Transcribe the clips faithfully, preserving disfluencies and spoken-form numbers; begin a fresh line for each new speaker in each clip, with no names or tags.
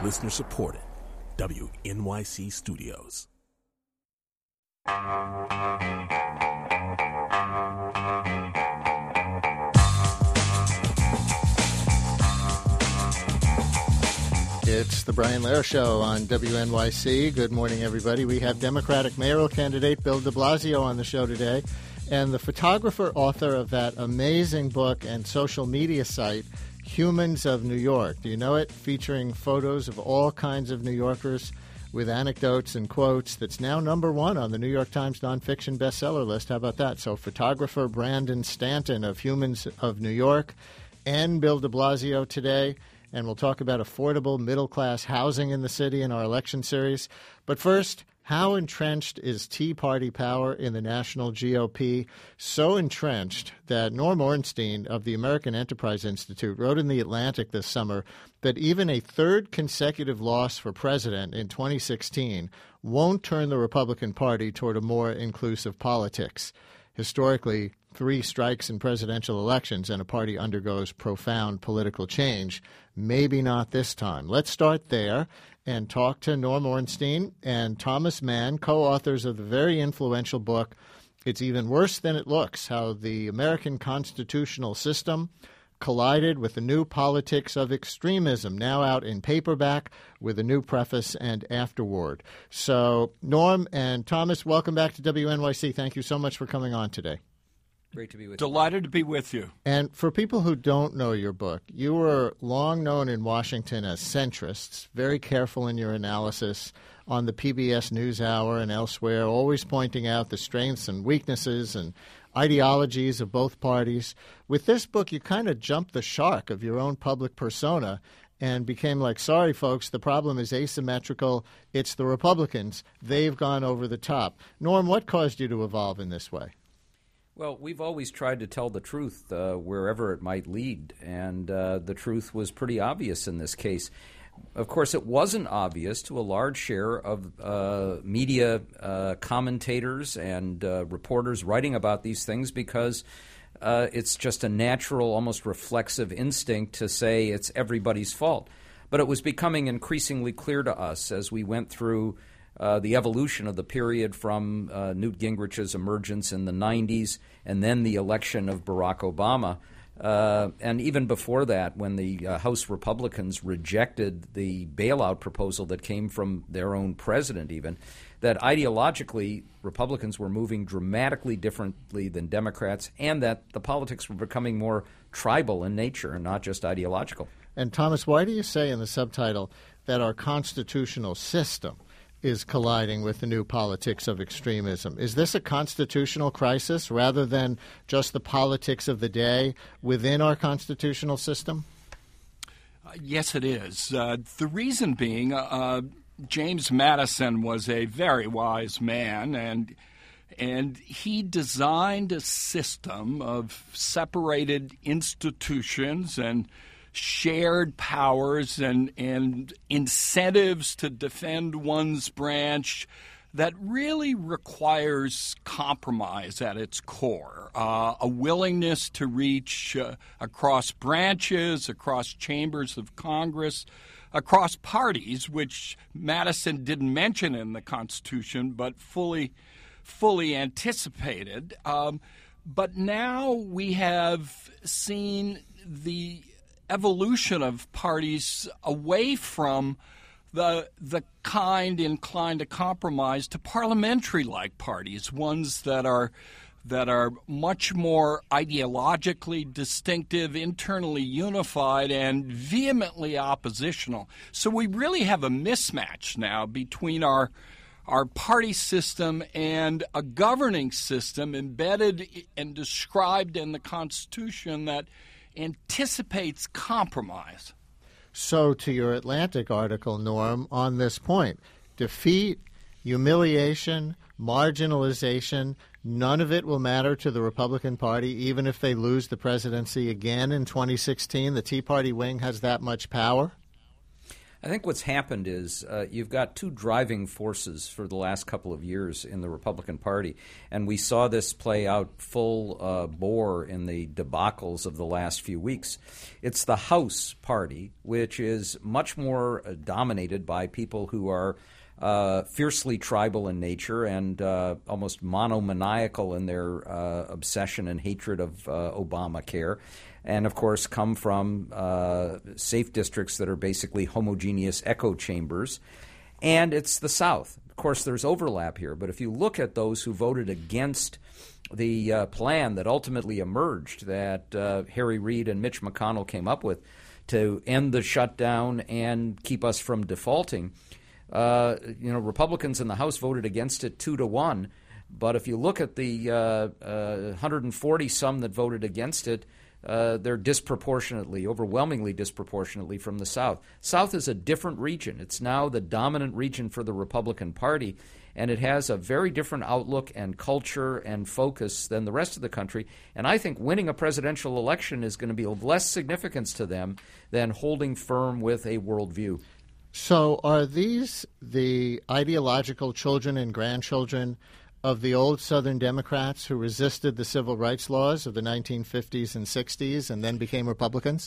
Listener supported. W N Y C Studios.
It's the Brian Lehrer Show on W N Y C. Good morning, everybody. We have Democratic mayoral candidate Bill de Blasio on the show today, and the photographer, author of that amazing book and social media site, Humans of New York. Do you know it? Featuring photos of all kinds of New Yorkers with anecdotes and quotes. That's now number one on the New York Times nonfiction bestseller list. How about that? So photographer Brandon Stanton of Humans of New York and Bill de Blasio today. And we'll talk about affordable middle-class housing in the city in our election series. But first, how entrenched is Tea Party power in the national G O P? So entrenched that Norm Ornstein of the American Enterprise Institute wrote in The Atlantic this summer that even a third consecutive loss for president in twenty sixteen won't turn the Republican Party toward a more inclusive politics. Historically, three strikes in presidential elections and a party undergoes profound political change. Maybe not this time. Let's start there and talk to Norm Ornstein and Thomas Mann, co-authors of the very influential book, It's Even Worse Than It Looks, How the American Constitutional System Collided with the New Politics of Extremism, now out in paperback with a new preface and afterword. So, Norm and Thomas, welcome back to W N Y C. Thank you so much for coming on today.
Great to be with
you. Delighted to be with you.
And for people who don't know your book, you were long known in Washington as centrists, very careful in your analysis on the P B S NewsHour and elsewhere, always pointing out the strengths and weaknesses and ideologies of both parties. With this book, you kind of jumped the shark of your own public persona and became like, sorry, folks, the problem is asymmetrical. It's the Republicans. They've gone over the top. Norm, what caused you to evolve in this way?
Well, we've always tried to tell the truth uh, wherever it might lead, and uh, the truth was pretty obvious in this case. Of course, it wasn't obvious to a large share of uh, media uh, commentators and uh, reporters writing about these things because uh, it's just a natural, almost reflexive instinct to say it's everybody's fault. But it was becoming increasingly clear to us as we went through Uh, the evolution of the period from uh, Newt Gingrich's emergence in the nineties and then the election of Barack Obama. Uh, and even before that, when the uh, House Republicans rejected the bailout proposal that came from their own president even, that ideologically Republicans were moving dramatically differently than Democrats and that the politics were becoming more tribal in nature and not just ideological.
And Thomas, why do you say in the subtitle that our constitutional system is colliding with the new politics of extremism? Is this a constitutional crisis rather than just the politics of the day within our constitutional system?
Uh, yes, it is. Uh, the reason being, uh, James Madison was a very wise man, and and he designed a system of separated institutions and shared powers and, and incentives to defend one's branch that really requires compromise at its core, uh, a willingness to reach uh, across branches, across chambers of Congress, across parties, which Madison didn't mention in the Constitution but fully, fully anticipated. Um, but now we have seen the evolution of parties away from the the kind inclined to compromise to parliamentary-like parties, ones that are that are much more ideologically distinctive, internally unified, and vehemently oppositional. So we really have a mismatch now between our our party system and a governing system embedded and described in the Constitution that anticipates compromise.
So to your Atlantic article, Norm, on this point, defeat, humiliation, marginalization, none of it will matter to the Republican Party, even if they lose the presidency again in twenty sixteen. The Tea Party wing has that much power?
I think what's happened is uh, you've got two driving forces for the last couple of years in the Republican Party, and we saw this play out full uh, bore in the debacles of the last few weeks. It's the House Party, which is much more uh, dominated by people who are uh, fiercely tribal in nature and uh, almost monomaniacal in their uh, obsession and hatred of uh, Obamacare. And, of course, come from uh, safe districts that are basically homogeneous echo chambers. And it's the South. Of course, there's overlap here. But if you look at those who voted against the uh, plan that ultimately emerged that uh, Harry Reid and Mitch McConnell came up with to end the shutdown and keep us from defaulting, uh, you know, Republicans in the House voted against it two to one. But if you look at the uh, uh, one hundred forty some that voted against it, Uh, they're disproportionately, overwhelmingly disproportionately from the South. South is a different region. It's now the dominant region for the Republican Party, and it has a very different outlook and culture and focus than the rest of the country. And I think winning a presidential election is going to be of less significance to them than holding firm with a worldview.
So are these the ideological children and grandchildren of the old Southern Democrats who resisted the civil rights laws of the nineteen fifties and sixties and then became Republicans?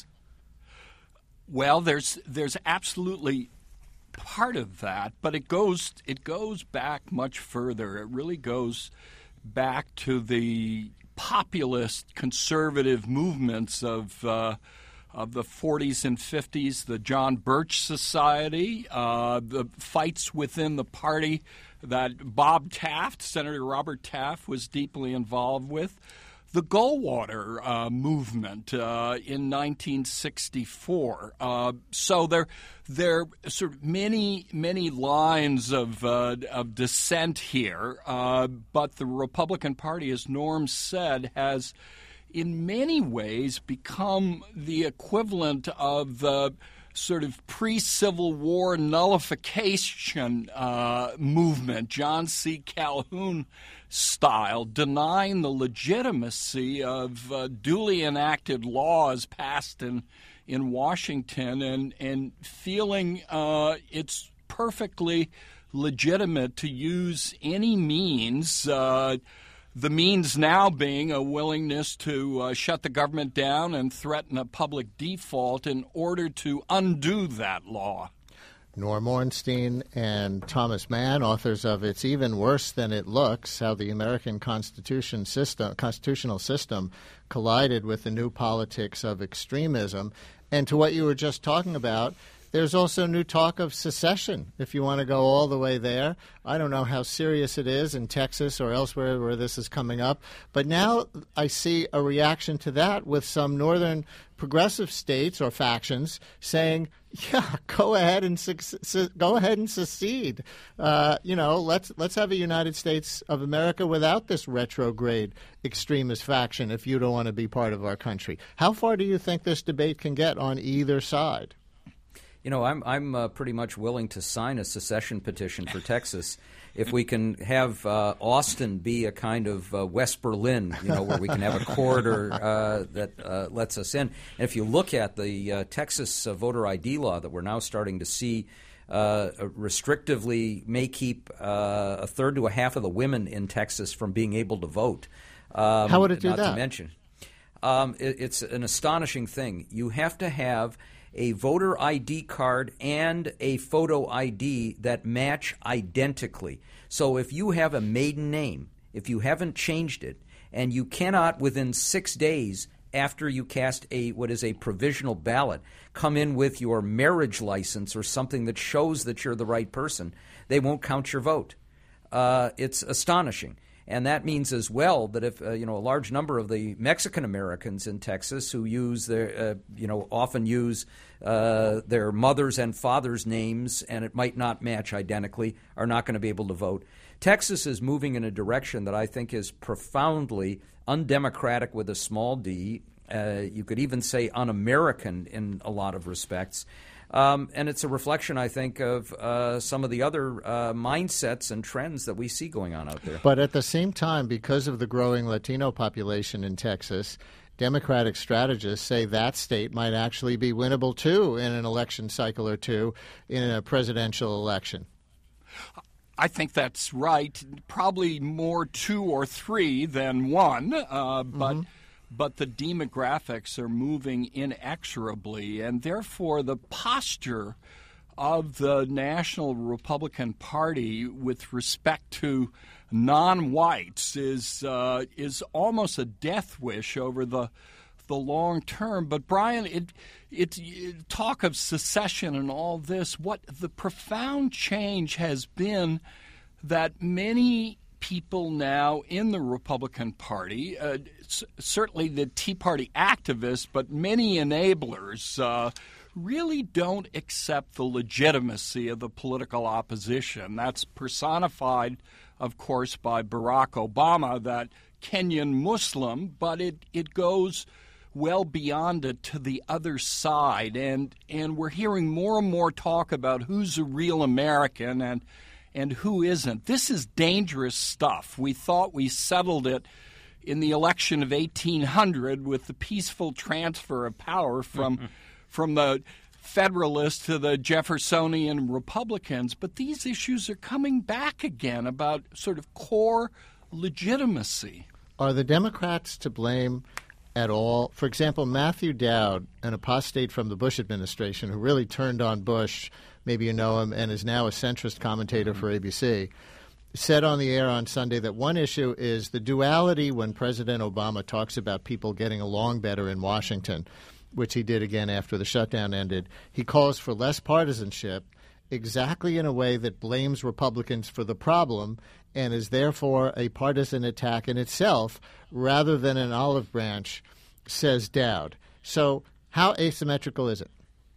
Well, there's there's absolutely part of that, but it goes it goes back much further. It really goes back to the populist conservative movements of uh, of the forties and fifties, the John Birch Society, uh, the fights within the party that Bob Taft, Senator Robert Taft, was deeply involved with, the Goldwater uh, movement uh, in nineteen sixty-four. Uh, so there, there are sort of many, many lines of uh, of dissent here. Uh, but the Republican Party, as Norm said, has in many ways become the equivalent of the sort of pre-Civil War nullification uh, movement, John C. Calhoun style, denying the legitimacy of uh, duly enacted laws passed in in Washington, and and feeling uh, it's perfectly legitimate to use any means. Uh, The means now being a willingness to uh, shut the government down and threaten a public default in order to undo that law.
Norm Ornstein and Thomas Mann, authors of It's Even Worse Than It Looks, How the American Constitution system, Constitutional System Collided with the New Politics of Extremism. And to what you were just talking about, there's also new talk of secession, if you want to go all the way there. I don't know how serious it is in Texas or elsewhere where this is coming up. But now I see a reaction to that with some northern progressive states or factions saying, yeah, go ahead and su- su- go ahead and secede. Uh, you know, let's let's have a United States of America without this retrograde extremist faction if you don't want to be part of our country. How far do you think this debate can get on either side?
You know, I'm I'm uh, pretty much willing to sign a secession petition for Texas if we can have uh, Austin be a kind of uh, West Berlin, you know, where we can have a corridor uh, that uh, lets us in. And if you look at the uh, Texas uh, voter I D law that we're now starting to see uh, restrictively may keep uh, a third to a half of the women in Texas from being able to vote. Um,
How would it do
not
that?
To mention, um, it, it's an astonishing thing. You have to have a voter I D card and a photo I D that match identically. So if you have a maiden name, if you haven't changed it, and you cannot within six days after you cast a what is a provisional ballot come in with your marriage license or something that shows that you're the right person, they won't count your vote. Uh, it's astonishing. And that means as well that if, uh, you know, a large number of the Mexican Americans in Texas who use their, uh, you know, often use uh, their mother's and father's names and it might not match identically, are not going to be able to vote. Texas is moving in a direction that I think is profoundly undemocratic with a small d. Uh, you could even say un-American in a lot of respects. Um, and it's a reflection, I think, of uh, some of the other uh, mindsets and trends that we see going on out there.
But at the same time, because of the growing Latino population in Texas, Democratic strategists say that state might actually be winnable, too, in an election cycle or two in a presidential election.
I think that's right. Probably more two or three than one, uh, but mm-hmm. but the demographics are moving inexorably, and therefore the posture of the National Republican Party with respect to non-whites is uh, is almost a death wish over the the long term. But Brian, it, it it talk of secession and all this. What the profound change has been that many people now in the Republican Party, uh, c- certainly the Tea Party activists, but many enablers. Uh, really don't accept the legitimacy of the political opposition. That's personified, of course, by Barack Obama, that Kenyan Muslim, but it, it goes well beyond it to the other side. And and we're hearing more and more talk about who's a real American and and who isn't. This is dangerous stuff. We thought we settled it in the election of eighteen hundred with the peaceful transfer of power from from the Federalists to the Jeffersonian Republicans, but these issues are coming back again about sort of core legitimacy.
Are the Democrats to blame at all? For example, Matthew Dowd, an apostate from the Bush administration who really turned on Bush, maybe you know him, and is now a centrist commentator mm-hmm. for A B C, said on the air on Sunday that one issue is the duality when President Obama talks about people getting along better in Washington, which he did again after the shutdown ended. He calls for less partisanship, exactly in a way that blames Republicans for the problem and is therefore a partisan attack in itself rather than an olive branch, says Dowd. So how asymmetrical is it?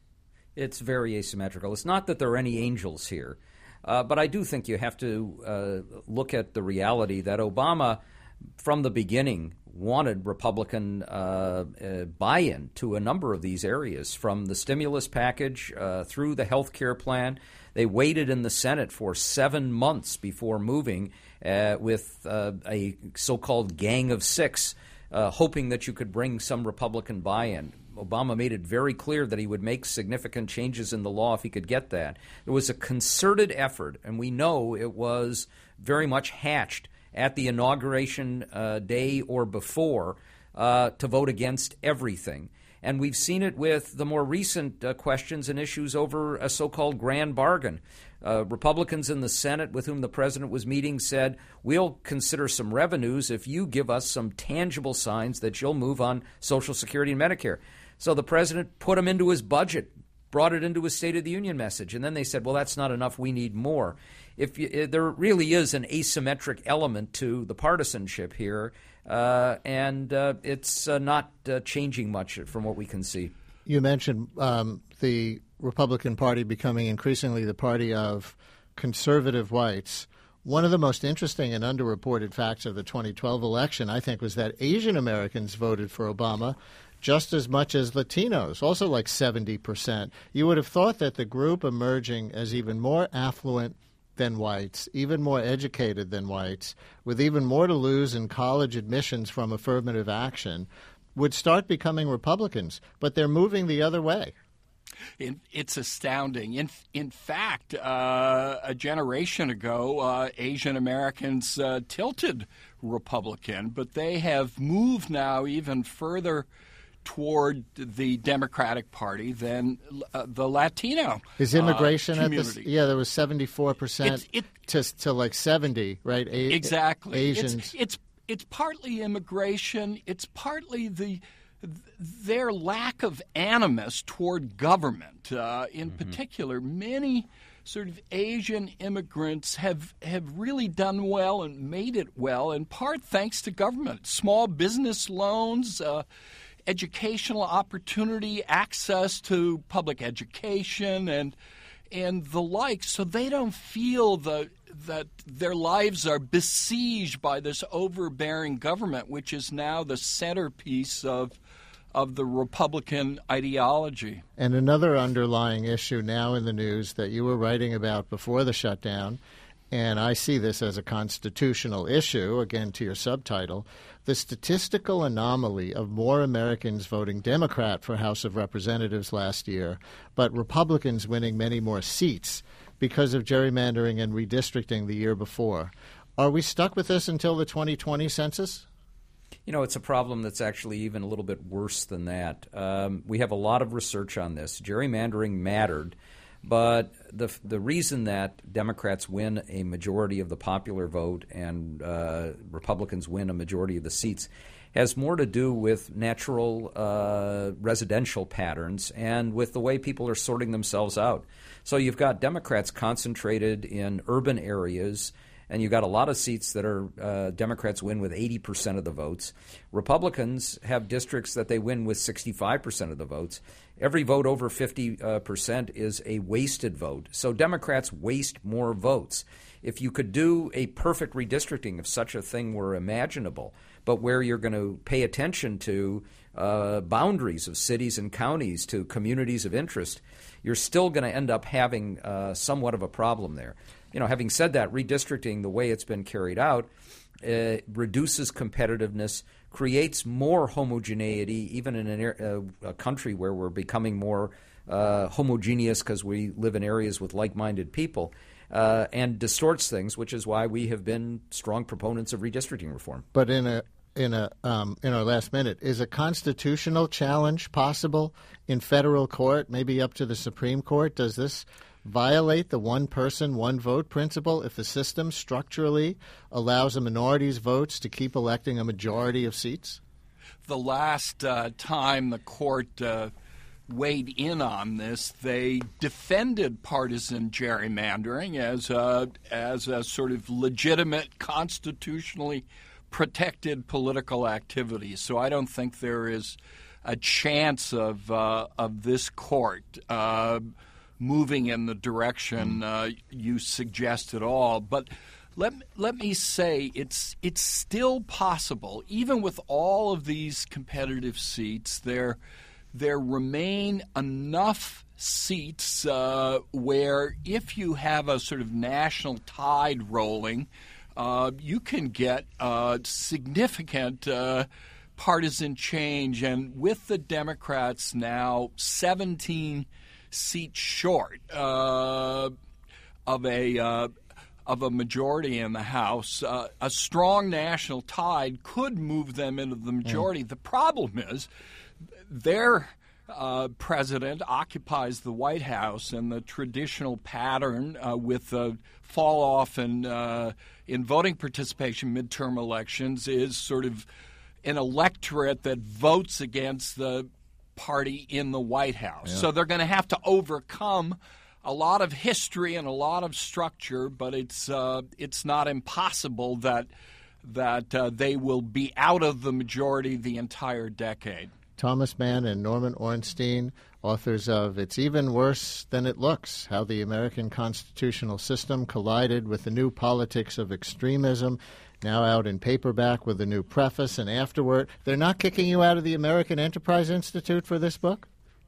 It's very asymmetrical. It's not that there are any angels here, uh, but I do think you have to uh, look at the reality that Obama, from the beginning, wanted Republican uh, uh, buy-in to a number of these areas, from the stimulus package uh, through the health care plan. They waited in the Senate for seven months before moving uh, with uh, a so-called gang of six, uh, hoping that you could bring some Republican buy-in. Obama made it very clear that he would make significant changes in the law if he could get that. It was a concerted effort, and we know it was very much hatched at the inauguration uh, day or before uh, to vote against everything. And we've seen it with the more recent uh, questions and issues over a so-called grand bargain. Uh, Republicans in the Senate with whom the president was meeting said, we'll consider some revenues if you give us some tangible signs that you'll move on Social Security and Medicare. So the president put them into his budget, brought it into his State of the Union message, and then they said, well, that's not enough, we need more. If you, there really is an asymmetric element to the partisanship here, uh, and uh, it's uh, not uh, changing much from what we can see.
You mentioned um, the Republican Party becoming increasingly the party of conservative whites. One of the most interesting and underreported facts of the twenty twelve election, I think, was that Asian Americans voted for Obama just as much as Latinos, also like seventy percent. You would have thought that the group emerging as even more affluent than whites, even more educated than whites, with even more to lose in college admissions from affirmative action, would start becoming Republicans, but they're moving the other way.
It's astounding. In in fact, uh, a generation ago, uh, Asian Americans uh, tilted Republican, but they have moved now even further toward the Democratic Party than uh, the Latino
Is immigration
uh,
at this? Yeah, there was seventy-four percent
it,
to, to like seventy, right? A-
exactly.
Asians.
It's, it's it's partly immigration. It's partly the their lack of animus toward government. Uh, in mm-hmm. particular, many sort of Asian immigrants have have really done well and made it well, in part thanks to government. Small business loans. Uh, Educational opportunity, access to public education, and and the like, so they don't feel the, that their lives are besieged by this overbearing government, which is now the centerpiece of of the Republican ideology.
And another underlying issue now in the news that you were writing about before the shutdown and I see this as a constitutional issue, again to your subtitle, the statistical anomaly of more Americans voting Democrat for House of Representatives last year, but Republicans winning many more seats because of gerrymandering and redistricting the year before. Are we stuck with this until the twenty twenty census?
You know, it's a problem that's actually even a little bit worse than that. Um, we have a lot of research on this. Gerrymandering mattered, but the the reason that Democrats win a majority of the popular vote and uh, Republicans win a majority of the seats has more to do with natural uh, residential patterns and with the way people are sorting themselves out. So you've got Democrats concentrated in urban areas, and you've got a lot of seats that are uh, Democrats win with eighty percent of the votes. Republicans have districts that they win with sixty-five percent of the votes. Every vote over fifty percent is a wasted vote. So Democrats waste more votes. If you could do a perfect redistricting, if such a thing were imaginable, but where you're going to pay attention to uh, boundaries of cities and counties, to communities of interest, you're still going to end up having uh, somewhat of a problem there. You know, having said that, redistricting, the way it's been carried out, uh, reduces competitiveness, creates more homogeneity, even in an, uh, a country where we're becoming more uh, homogeneous because we live in areas with like-minded people, uh, and distorts things, which is why we have been strong proponents of redistricting reform.
But in a in a um, in our last minute, is a constitutional challenge possible in federal court, maybe up to the Supreme Court? Does this violate the one person, one vote principle if the system structurally allows a minority's votes to keep electing a majority of seats?
The last uh, time the court uh, weighed in on this, they defended partisan gerrymandering as a, as a sort of legitimate, constitutionally protected political activity. So I don't think there is a chance of uh, of this court uh, moving in the direction uh, you suggest at all. But let let me say it's it's still possible, even with all of these competitive seats, there there remain enough seats uh, where if you have a sort of national tide rolling, uh, you can get uh, significant uh, partisan change. And with the Democrats now seventeen seats short uh, of a uh, of a majority in the House, uh, a strong national tide could move them into the majority. Mm. The problem is their uh, president occupies the White House, and the traditional pattern uh, with the fall off in uh, in voting participation midterm elections is sort of an electorate that votes against the party in the White House. Yeah. So they're going to have to overcome a lot of history and a lot of structure, but it's uh, it's not impossible that that uh, they will be out of the majority the entire decade.
Thomas Mann and Norman Ornstein, authors of It's Even Worse Than It Looks, How the American Constitutional System Collided with the New Politics of Extremism, now out in paperback with a new preface and afterword. They're not kicking you out of the American Enterprise Institute for this book?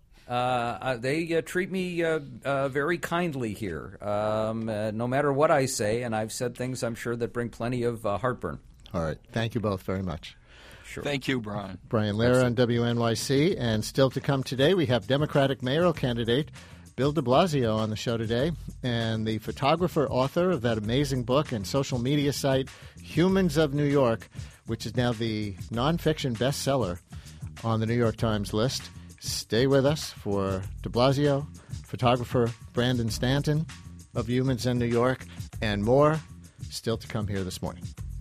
Uh, they uh, treat me uh, uh, very kindly here, um, uh, no matter what I say, and I've said things I'm sure that bring plenty of uh, heartburn.
All right. Thank you both very much.
Sure.
Thank you, Brian.
Brian Lehrer on W N Y C. And still to come today, we have Democratic mayoral candidate Bill de Blasio on the show today, and the photographer, author of that amazing book and social media site, Humans of New York, which is now the nonfiction bestseller on the New York Times list. Stay with us for de Blasio, photographer Brandon Stanton of Humans in New York, and more still to come here this morning.